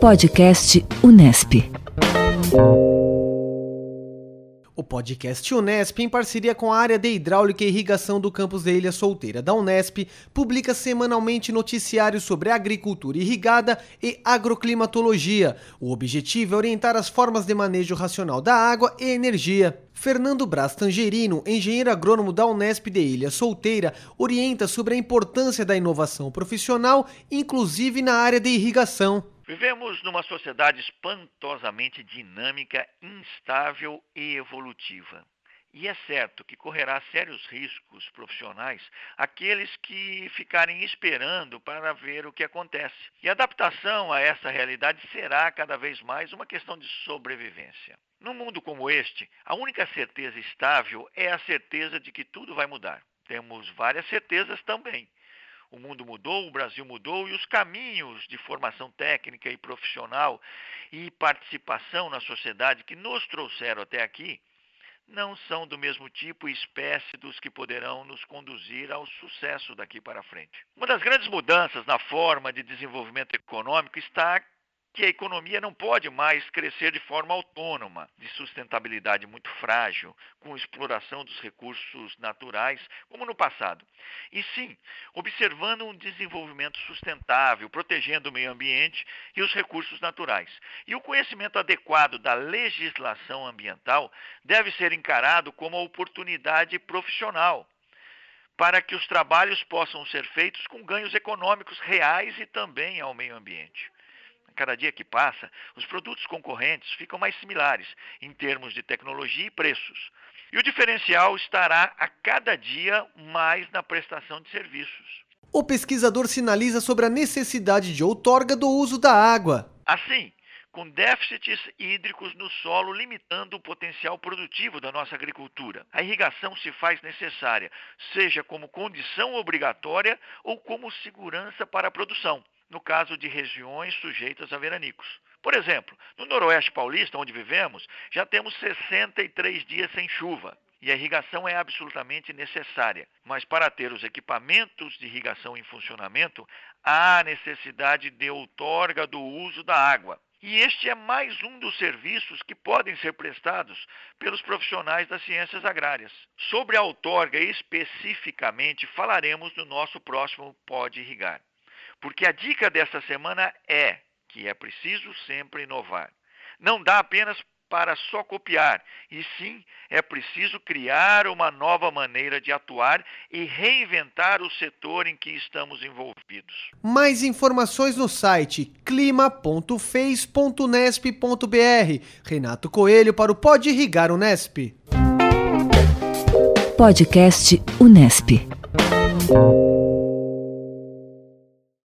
Podcast Unesp. O podcast Unesp, em parceria com a área de hidráulica e irrigação do campus da Ilha Solteira da Unesp, publica semanalmente noticiários sobre agricultura irrigada e agroclimatologia. O objetivo é orientar as formas de manejo racional da água e energia. Fernando Braz Tangerino, engenheiro agrônomo da Unesp de Ilha Solteira, orienta sobre a importância da inovação profissional, inclusive na área de irrigação. Vivemos numa sociedade espantosamente dinâmica, instável e evolutiva. E é certo que correrá sérios riscos profissionais aqueles que ficarem esperando para ver o que acontece. E a adaptação a essa realidade será cada vez mais uma questão de sobrevivência. Num mundo como este, a única certeza estável é a certeza de que tudo vai mudar. Temos várias certezas também. O mundo mudou, o Brasil mudou e os caminhos de formação técnica e profissional e participação na sociedade que nos trouxeram até aqui não são do mesmo tipo e espécie dos que poderão nos conduzir ao sucesso daqui para frente. Uma das grandes mudanças na forma de desenvolvimento econômico está que a economia não pode mais crescer de forma autônoma, de sustentabilidade muito frágil, com exploração dos recursos naturais, como no passado. E sim, observando um desenvolvimento sustentável, protegendo o meio ambiente e os recursos naturais. E o conhecimento adequado da legislação ambiental deve ser encarado como uma oportunidade profissional, para que os trabalhos possam ser feitos com ganhos econômicos reais e também ao meio ambiente. Cada dia que passa, os produtos concorrentes ficam mais similares em termos de tecnologia e preços. E o diferencial estará a cada dia mais na prestação de serviços. O pesquisador sinaliza sobre a necessidade de outorga do uso da água. Assim, com déficits hídricos no solo limitando o potencial produtivo da nossa agricultura, a irrigação se faz necessária, seja como condição obrigatória ou como segurança para a produção, no caso de regiões sujeitas a veranicos. Por exemplo, no Noroeste Paulista, onde vivemos, já temos 63 dias sem chuva e a irrigação é absolutamente necessária. Mas para ter os equipamentos de irrigação em funcionamento, há necessidade de outorga do uso da água. E este é mais um dos serviços que podem ser prestados pelos profissionais das ciências agrárias. Sobre a outorga especificamente, falaremos no nosso próximo Pode Irrigar. Porque a dica desta semana é que é preciso sempre inovar. Não dá apenas para só copiar, e sim é preciso criar uma nova maneira de atuar e reinventar o setor em que estamos envolvidos. Mais informações no site clima.fez.unesp.br. Renato Coelho para o Pode Irrigar Unesp. Podcast Unesp.